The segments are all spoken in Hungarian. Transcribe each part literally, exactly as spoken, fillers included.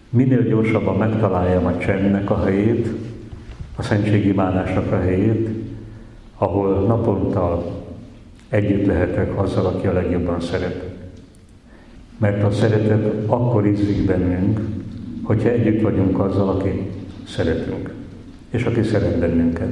minél gyorsabban megtaláljam a csendnek a helyét, a szentségimádásnak a helyét, ahol naponta együtt lehetek azzal, aki a legjobban szeret. Mert a szeretet akkor ízik bennünk, hogyha együtt vagyunk azzal, aki szeretünk, és aki szeret bennünket.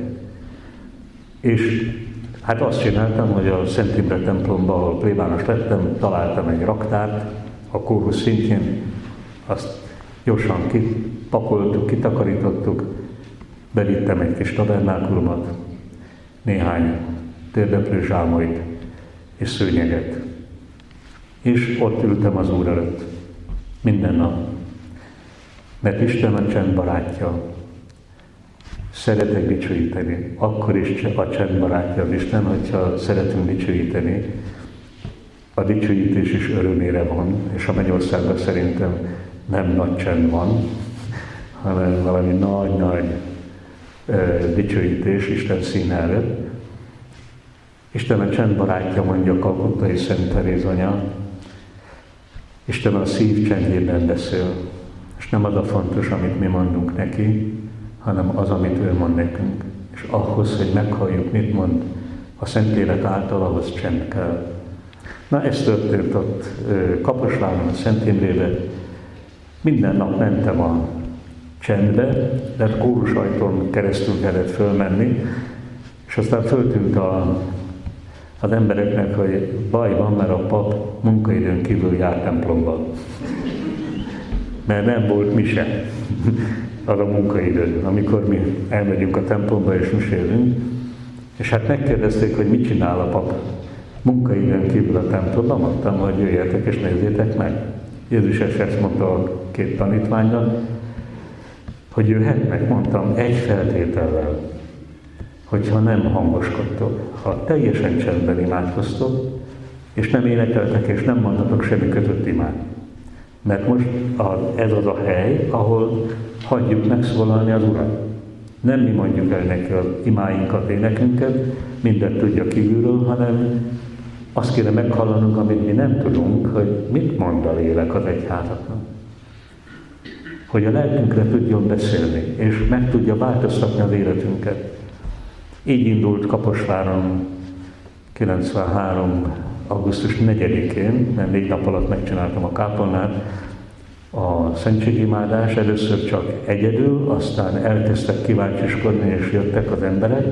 És hát azt csináltam, hogy a Szent Imre templomban, ahol plébános lettem, találtam egy raktárt a kórus szintjén, azt gyorsan kipakoltuk, kitakarítottuk, belittem egy kis tabernákulumot, néhány térdeplő zsámolyt és szőnyeget. És ott ültem az Úr előtt, minden nap. Mert Isten a csend barátja. Szeretek dicsőíteni. Akkor is a csend barátja az Isten, hogyha szeretünk dicsőíteni. A dicsőítés is örömére van, és a Mennyországban szerintem nem nagy csend van, hanem valami nagy-nagy e, dicsőítés Isten színe előtt. Isten a csend barátja, mondja Kalkuttai Szent Teréz anya. Isten a szív csendjében beszél, és nem az a fontos, amit mi mondunk neki, hanem az, amit ő mond nekünk. És ahhoz, hogy meghalljuk, mit mond a Szentlélek által, ahhoz csend kell. Na, ez történt ott Kaposváron, a Szent Imrében. Minden nap mentem a csendbe, de kórusajtón keresztül kellett fölmenni, és aztán föltűnt a, az embereknek, hogy baj van, mert a pap munkaidőn kívül jár templomba. Mert nem volt mise az a munkaidő, amikor mi elmegyünk a templomba és misélünk, és hát megkérdezték, hogy mit csinál a pap munkaidőn kívül a templomban, mondtam, hogy jöjjetek és nézzétek meg. Jézus ezt mondta a két tanítványnak, hogy jöhetnek, mondtam, egy feltétellel, hogyha nem hangoskodtok, ha teljesen csendben imádkoztok, és nem énekeltek, és nem mondatok semmi kötött imád. Mert most ez az a hely, ahol hagyjuk megszólalni az Urat. Nem mi mondjuk el neki az imáinkat, énekünket, mindent tudja kívülről, hanem azt kéne meghallanunk, amit mi nem tudunk, hogy mit mond a lélek az egyházaknak. Hogy a lelkünkre tudjon beszélni, és meg tudja változtatni az életünket. Így indult Kaposváron kilencvenhárom. augusztus negyedikén, mert négy nap alatt megcsináltam a kápolnát, a szentségimádás, először csak egyedül, aztán elkezdtek kíváncsiskodni, és jöttek az emberek.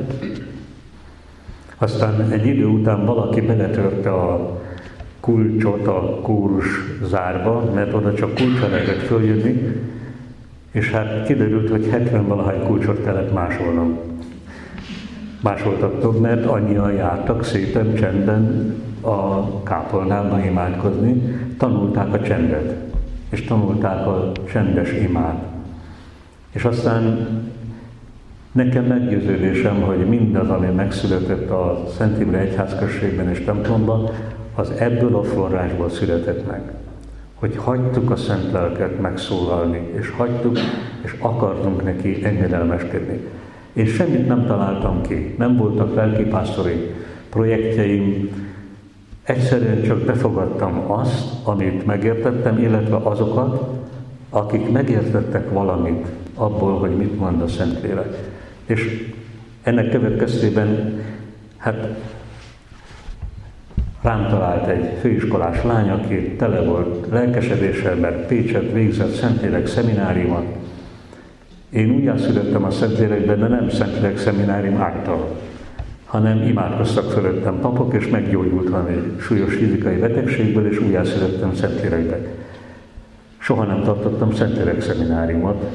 Aztán egy idő után valaki beletörte a kulcsot a kórus zárba, mert oda csak kulcsa lehetett följönni, és hát kiderült, hogy hetven valahány kulcsot kellett másolnom. Másoltattok, mert annyian jártak szépen, csendben a kápolnában imádkozni, tanulták a csendet, és tanulták a csendes imád. És aztán nekem meggyőződésem, hogy mindaz, ami megszületett a Szent Imre Egyházközségben és templomban, az ebből a forrásból született meg. Hogy hagytuk a Szent Lelket megszólalni, és hagytuk, és akartunk neki engedelmeskedni. Én semmit nem találtam ki, nem voltak lelkipásztori projektjeim, egyszerűen csak befogadtam azt, amit megértettem, illetve azokat, akik megértettek valamit abból, hogy mit mond a Szentlélek. És ennek következtében, hát rám talált egy főiskolás lány, aki tele volt lelkesedéssel, mert Pécset végzett Szentlélek szemináriumot. Én újjászülettem a Szentlélekben, de nem Szentlélek szeminárium által, hanem imádkoztak fölöttem papok, és meggyógyult van egy súlyos fizikai betegségből, és újjászülettem Szentlélekbe. Soha nem tartottam Szentlélek szemináriumot,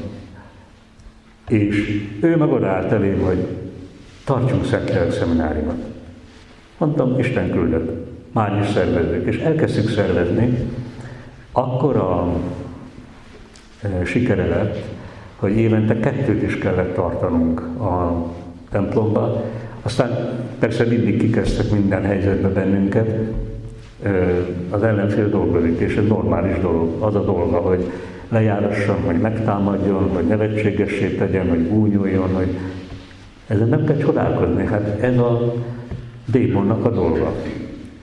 és ő meg odaállt elém, hogy tartsunk Szentlélek szemináriumot. Mondtam, Isten küldött, már is szervezzük, és elkezdtük szervezni. Akkor a e, sikere lett, hogy évente kettőt is kellett tartanunk a templomba. Aztán persze mindig kikezdtek minden helyzetbe bennünket. Az ellenfél dolgozik, és ez normális dolog. Az a dolga, hogy lejárasson, hogy megtámadjon, hogy nevetségessé tegyen, hogy gúnyoljon, hogy ezen nem kell csodálkozni. Hát ez a démonnak a dolga.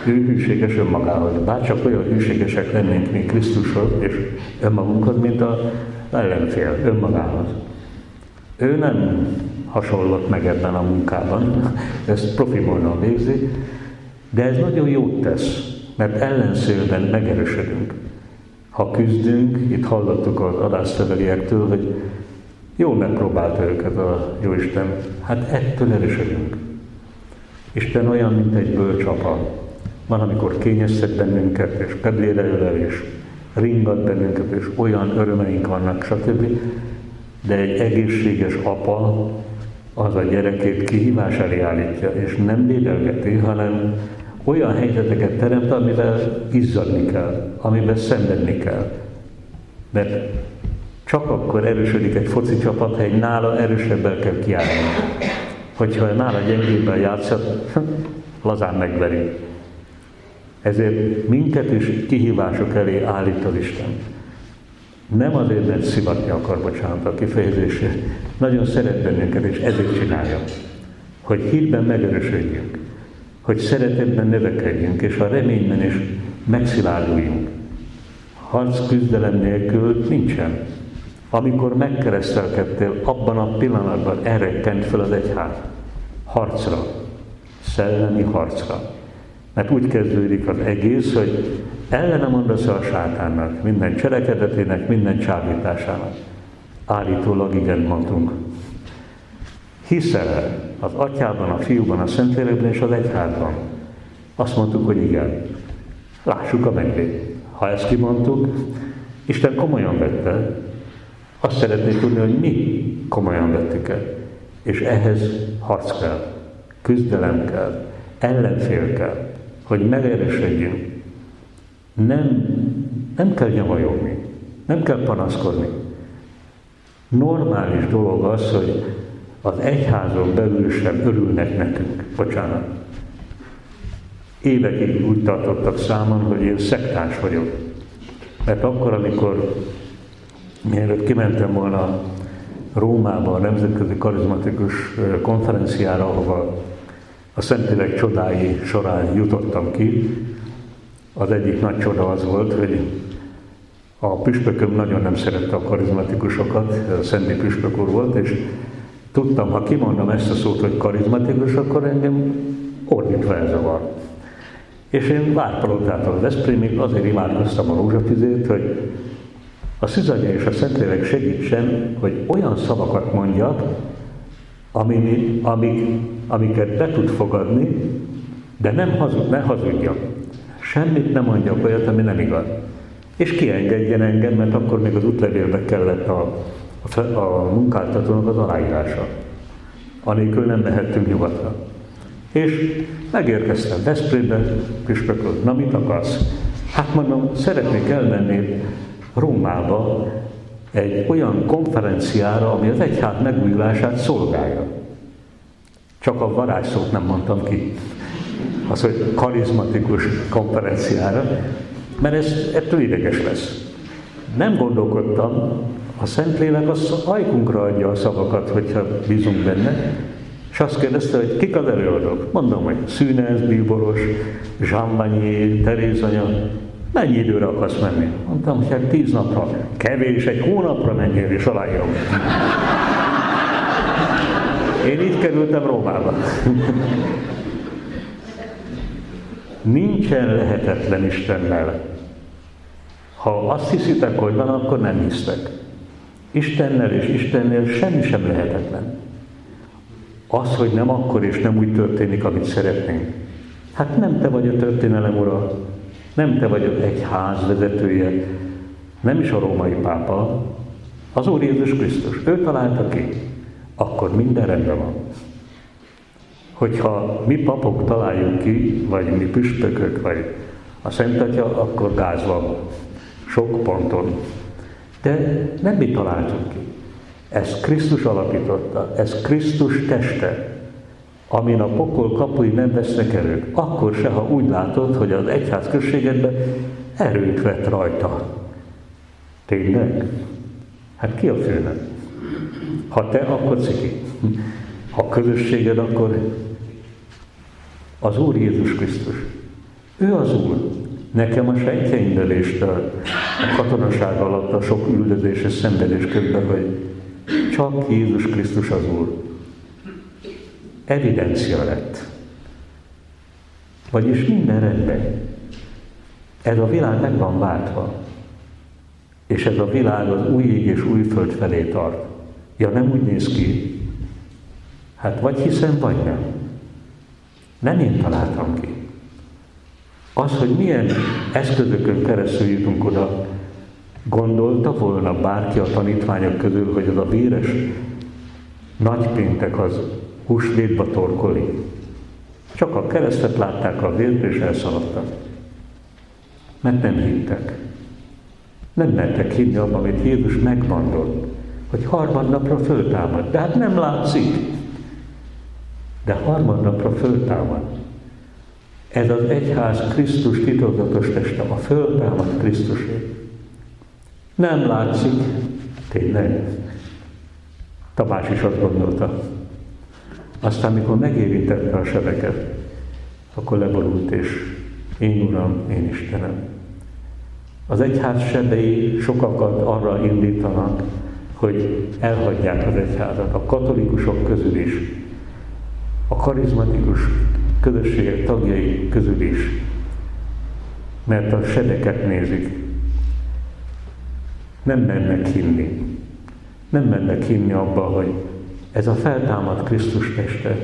Ő hűséges önmagához. Bárcsak olyan hűségesek lennénk mi Krisztushoz és önmagunkhoz, mint az ellenfél önmagához. Ő nem hasonlott meg ebben a munkában, ezt profi módon végzi, de ez nagyon jót tesz, mert ellenszélben megerősödünk. Ha küzdünk, itt hallottuk az adásszöveliektől, hogy jól megpróbálta őket a Jóisten, hát ettől erősödünk. Isten olyan, mint egy bölcs apa. Van, amikor kényeztet bennünket, és pedlére ölel, és ringat bennünket, és olyan örömeink vannak, stb. De egy egészséges apa az a gyerekét kihívás elé állítja, és nem dédelgeti, hanem olyan helyzeteket teremt, amivel izzadni kell, amivel szenvedni kell. Mert csak akkor erősödik egy foci csapat, ha egy nála erősebbel kell kiállni. Hogyha nála gyengébben játszhat, lazán megveri. Ezért minket is kihívások elé állít az Isten. Nem azért, mert szivatni akar, bocsánat a kifejezésre. Nagyon szeret bennünket, és ezért csinálja. Hogy hitben megerősödjünk. Hogy szeretetben növekedjünk, és a reményben is megszilárduljunk. Harc küzdelem nélkül nincsen. Amikor megkeresztelkedtél, abban a pillanatban elrekkent fel az egyház. Harcra. Szellemi harcra. Mert úgy kezdődik az egész, hogy ellene mondasz a sátánnak, minden cselekedetének, minden csábításának. Állítólag igen mondtunk. Hiszel az Atyában, a Fiúban, a Szentlélekben és az egyházban? Azt mondtuk, hogy igen. Lássuk a mennyét. Ha ezt kimondtuk, Isten komolyan vette. Azt szeretnék tudni, hogy mi komolyan vettük el. És ehhez harc kell, küzdelem kell, ellenfél kell, hogy megerősödjünk. Nem, nem kell nyavajogni, nem kell panaszkodni. Normális dolog az, hogy az egyházon belül sem örülnek nekünk. Bocsánat. Évekig úgy tartottak számon, hogy én szektáns vagyok. Mert akkor, amikor mielőtt kimentem volna Rómába a Nemzetközi Karizmatikus Konferenciára, ahova a Szentlélek csodái során jutottam ki, az egyik nagy csoda az volt, hogy a püspököm nagyon nem szerette a karizmatikusokat, a Szendi püspök úr volt, és tudtam, ha kimondom ezt a szót, hogy karizmatikus, akkor engem ordítva elzavar. És én Várpalotától Veszprémig azért imádkoztam a rózsatüzét, hogy a Szűzanya és a Szentlélek segítsen, hogy olyan szavakat mondjak, amik, amik, amiket be tud fogadni, de nem hazud, ne hazudjak. Semmit nem mondjak olyat, ami nem igaz. És kiengedjen engem, mert akkor még az útlevélbe kellett a, a, a munkáltatónak az aláírása. Anélkül nem mehettünk nyugatra. És megérkeztem Veszprémbe, püspök úr, na mit akarsz? Hát mondom, szeretnék elmenni Rómába egy olyan konferenciára, ami az egyház megújulását szolgálja. Csak a varázsszót nem mondtam ki. Az, hogy karizmatikus konferenciára, mert ez ettől ideges lesz. Nem gondolkodtam, a Szentlélek az ajkunkra adja a szavakat, hogyha bízunk benne, és azt kérdezte, hogy kik az előadók. Mondom, hogy Szűnez, Bíboros, Jean Vanier, Terézanya. Mennyi időre akarsz menni? Mondtam, hogy hát tíz napra. Kevés, egy hónapra menjél, és aláírom. Én így kerültem Rómába. Nincsen lehetetlen Istennel. Ha azt hiszitek, hogy van, akkor nem hisztek. Istennel és Istennél semmi sem lehetetlen. Az, hogy nem akkor és nem úgy történik, amit szeretnénk. Hát nem te vagy a történelem ura, nem te vagy egy ház vezetője, nem is a római pápa, az Úr Jézus Krisztus. Ő találta ki, akkor minden rendben van. Hogyha mi papok találjuk ki, vagy mi püspökök, vagy a Szent Atya, akkor gáz van. Sok ponton. De nem mi találtuk ki. Ezt Krisztus alapította, ez Krisztus teste, amin a pokol kapui nem vesznek erőt. Akkor se, ha úgy látod, hogy az egyház községedben erőt vett rajta. Tényleg? Hát ki a főnök? Ha te, akkor ciki. Ha közösséged, akkor az Úr Jézus Krisztus. Ő az Úr. Nekem a sejtjeimben és a katonaság alatt, a sok üldözés és szenvedés közben, hogy csak Jézus Krisztus az Úr. Evidencia lett. Vagyis minden rendben. Ez a világ meg van váltva. És ez a világ az új ég és új föld felé tart. Ja, nem úgy néz ki. Hát vagy hiszem, vagy nem. Nem én találtam ki. Az, hogy milyen eszközökön keresztül jutunk oda, gondolta volna bárki a tanítványok közül, hogy az a véres nagypéntek az húsvétba torkolik. Csak a keresztet látták, a vért, és elszaladtak. Mert nem hittek. Nem mertek hinni abban, amit Jézus megmondott, hogy harmadnapra föltámad. De hát nem látszik. De harmadnapra föltámad. Ez az egyház Krisztus titokzatos teste, a föltámad Krisztusé. Nem látszik. Tényleg. Tamás is azt gondolta. Aztán, mikor megérintette a sebeket, akkor leborult, és én Uram, én Istenem. Az egyház sebei sokakat arra indítanak, hogy elhagyják az egyházat. A katolikusok közül is, a karizmatikus közösségek tagjai közül is, mert a sebeket nézik. Nem mennek hinni. Nem mennek hinni abba, hogy ez a feltámadt Krisztus teste.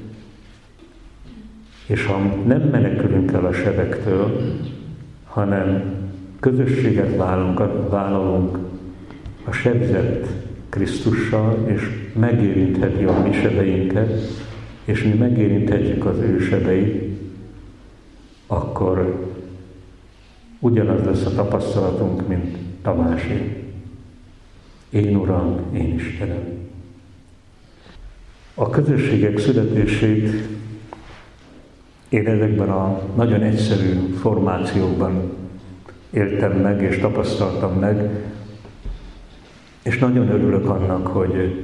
És ha nem menekülünk el a sebektől, hanem közösséget vállalunk, vállalunk a sebzett Krisztussal, és megérintheti a mi sebeinket, és mi megérinthetjük az ő sebeit, akkor ugyanaz lesz a tapasztalatunk, mint Tamásé. Én Uram, én Istenem. A közösségek születését én ezekben a nagyon egyszerű formációkban éltem meg és tapasztaltam meg, és nagyon örülök annak, hogy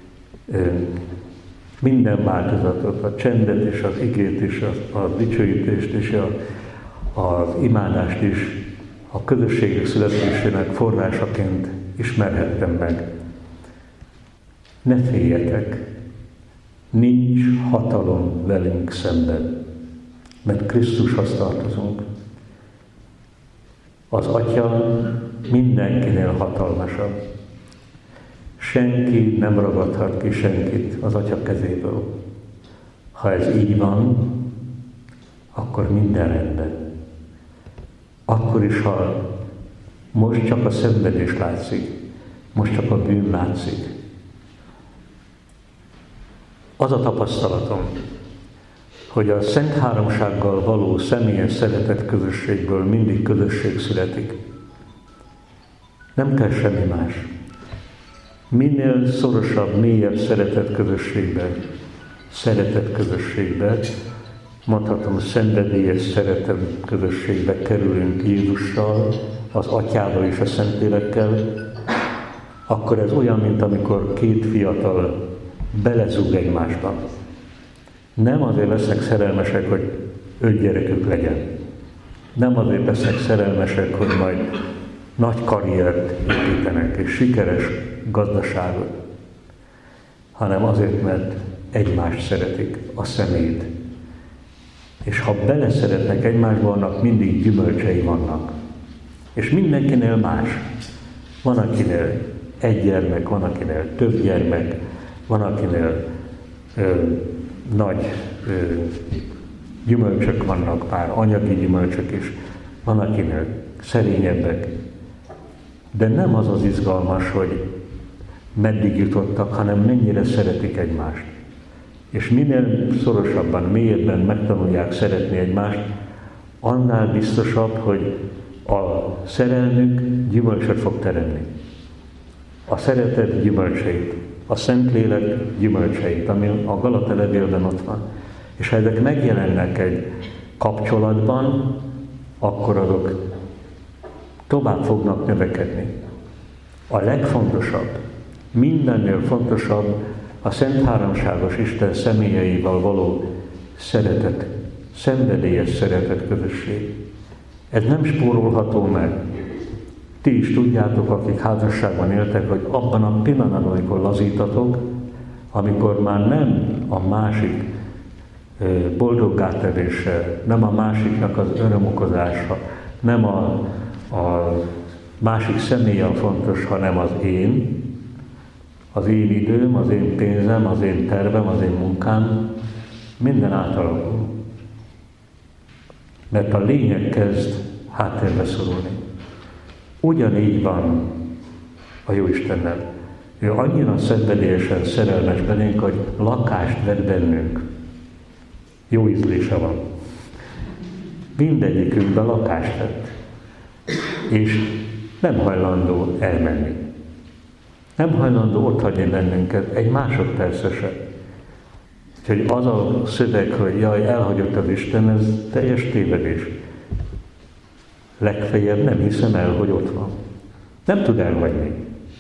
minden változatot, a csendet és az igét és a, a dicsőítést és a, az imádást is a közösségek születésének forrásaként ismerhettem meg. Ne féljetek! Nincs hatalom velünk szemben, mert Krisztushoz tartozunk. Az Atya mindenkinél hatalmasabb. Senki nem ragadhat ki senkit az Atya kezéből. Ha ez így van, akkor minden rendben. Akkor is, ha most csak a szenvedés látszik, most csak a bűn látszik. Az a tapasztalatom, hogy a Szent Háromsággal való személyes szeretet közösségből mindig közösség születik. Nem kell semmi más. Minél szorosabb, mélyebb szeretet közösségbe, szeretet közösségbe, mondhatom, szenvedélyes szeretet közösségbe kerülünk Jézussal, az Atyával és a Szentlélekkel, akkor ez olyan, mint amikor két fiatal belezúg egymásba. Nem azért lesznek szerelmesek, hogy öt gyerekük legyen. Nem azért lesznek szerelmesek, hogy majd nagy karriert építenek és sikeres gazdaságot, hanem azért, mert egymást szeretik, a szemét. És ha beleszeretnek egymásba, annak mindig gyümölcsei vannak. És mindenkinél más. Van, akinél egy gyermek, van, akinél több gyermek, van, akinél ö, nagy ö, gyümölcsök vannak, pár anyagi gyümölcsök is, van, akinél szerényebbek. De nem az az izgalmas, hogy meddig jutottak, hanem mennyire szeretik egymást. És minél szorosabban, mélyebben megtanulják szeretni egymást, annál biztosabb, hogy a szerelmük gyümölcsöt fog teremni. A szeretet gyümölcseit, a Szentlélek gyümölcseit, ami a Galata levélben ott van. És ha ezek megjelennek egy kapcsolatban, akkor azok tovább fognak növekedni. A legfontosabb, mindennél fontosabb a Szent Háromságos Isten személyeivel való szeretet szenvedélyes szeretet közösség. Ez nem spórolható meg. Ti is tudjátok, akik házasságban éltek, hogy abban a pillanatban, amikor lazítatok, amikor már nem a másik boldoggá tevése, nem a másiknak az örömokozása, nem a, a másik személy a fontos, hanem az én, az én időm, az én pénzem, az én tervem, az én munkám, minden átalakul. Mert a lényeg kezd háttérbe szorulni. Ugyanígy van a Jóistennel. Ő annyira szenvedélyesen szerelmes belénk, hogy lakást vett bennünk. Jó ízlése van. Mindegyikünkben lakást vett. És nem hajlandó elmenni. Nem hajlandó otthagyni bennünket egy másodpercre se. Úgyhogy az a szöveg, hogy jaj, elhagyott az Isten, ez teljes tévedés. Legfeljebb nem hiszem el, hogy ott van. Nem tud elhagyni.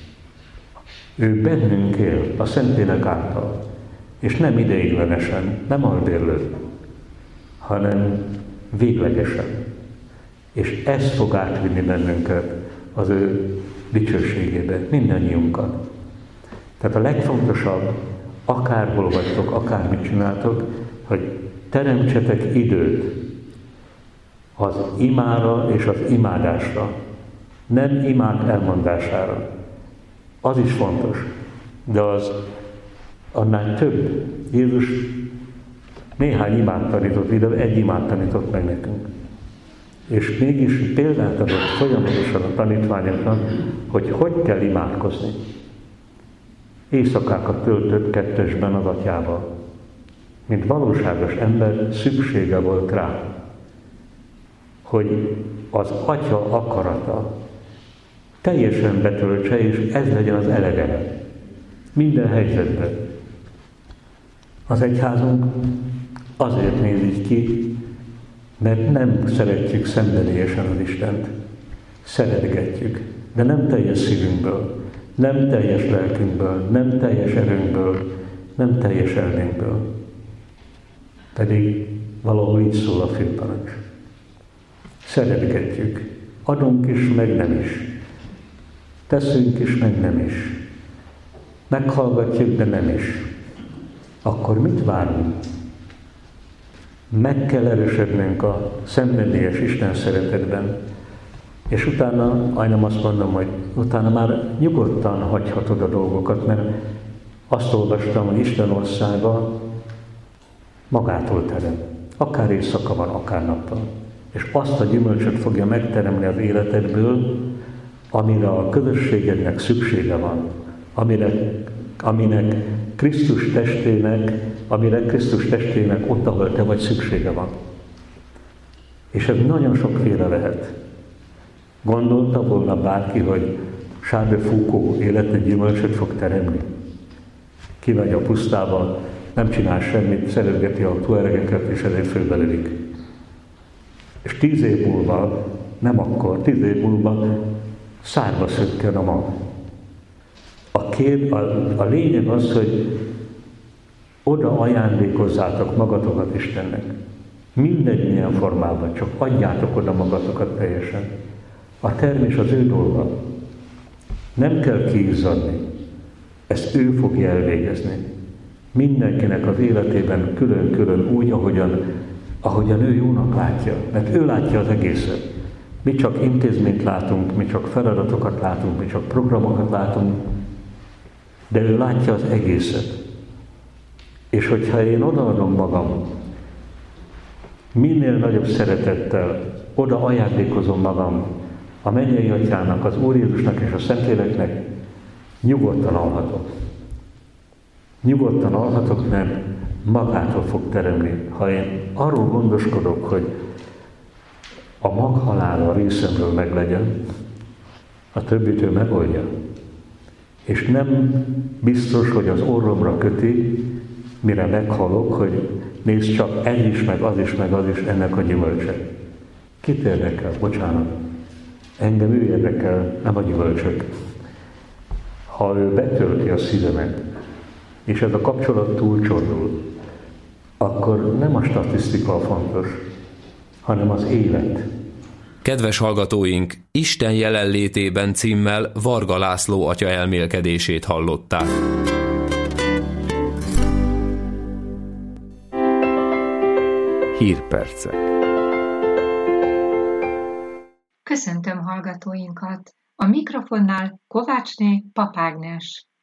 Ő bennünk él, a Szentlélek által. És nem ideiglenesen, nem albérlő, hanem véglegesen. És ez fog átvinni bennünket az ő dicsőségébe, mindannyiunkat. Tehát a legfontosabb, akárhol vagytok, akármit csináltok, hogy teremtsetek időt az imára és az imádásra, nem imád elmondására. Az is fontos, de az annál több. Jézus néhány imát tanított, ide egy imát tanított meg nekünk. És mégis példát adott folyamatosan a tanítványoknak, hogy hogy kell imádkozni. Éjszakákat töltött kettesben az atyával. Mint valóságos ember szüksége volt rá, hogy az atya akarata teljesen betöltse, és ez legyen az elege. Minden helyzetben. Az egyházunk azért néz így ki, mert nem szeretjük szenvedélyesen az Istent. Szeretgetjük, de nem teljes szívünkből, nem teljes lelkünkből, nem teljes erőnkből, nem teljes elménkből. Pedig valahol így szól a főparancs. Szeretgetjük, adunk is, meg nem is. Teszünk is, meg nem is. Meghallgatjuk, de nem is. Akkor mit várunk? Meg kell erősödnünk a szenvedélyes Isten szeretetben, és utána, majdnem azt mondom, hogy utána már nyugodtan hagyhatod a dolgokat, mert azt olvastam, hogy Isten országa magától terem. Akár éjszaka van, akár nappal. És azt a gyümölcsöt fogja megteremni az életedből, amire a közösségednek szüksége van, amire, aminek Krisztus testének, amire Krisztus testének ott, ahol te vagy, szüksége van. És ez nagyon sokféle lehet. Gondolta volna bárki, hogy Charles de Foucault élete gyümölcsöt fog teremni? Kimegy a pusztába, nem csinál semmit, szeretgeti a tuaregeket, és ezért fölbelülik. És tíz év múlva, nem akkor, tíz év múlva szárba szökken a mag. A, kép, a, a lényeg az, hogy oda ajándékozzátok magatokat Istennek. Mindegy milyen formában, csak adjátok oda magatokat teljesen. A termés az ő dolga. Nem kell kiizzadni. Ezt ő fogja elvégezni. Mindenkinek az életében külön-külön úgy, ahogyan, ahogyan ő jónak látja. Mert ő látja az egészet. Mi csak intézményt látunk, mi csak feladatokat látunk, mi csak programokat látunk, de ő látja az egészet. És hogyha én odaadom magam, minél nagyobb szeretettel oda ajándékozom magam a mennyei Atyának, az Úr Jézusnak és a Szentléleknek, nyugodtan alhatok. Nyugodtan alhatok, mert magától fog teremni. Ha én arról gondoskodok, hogy a maghalála a részemről meglegyen, a többit ő megoldja. És nem biztos, hogy az orromra köti, mire meghalok, hogy nézd csak, ez is, meg az is, meg az is ennek a gyümölcse. Kit érdekel? Bocsánat. Engem ő érdekel, nem a gyümölcsök. Ha ő betölti a szívemet, és ez a kapcsolat túlcsordul, akkor nem a statisztika a fontos, hanem az élet. Kedves hallgatóink, Isten jelenlétében címmel Varga László atya elmélkedését hallották. Hírpercek. Köszöntöm hallgatóinkat! A mikrofonnál Kovácsné Pap Ágnes.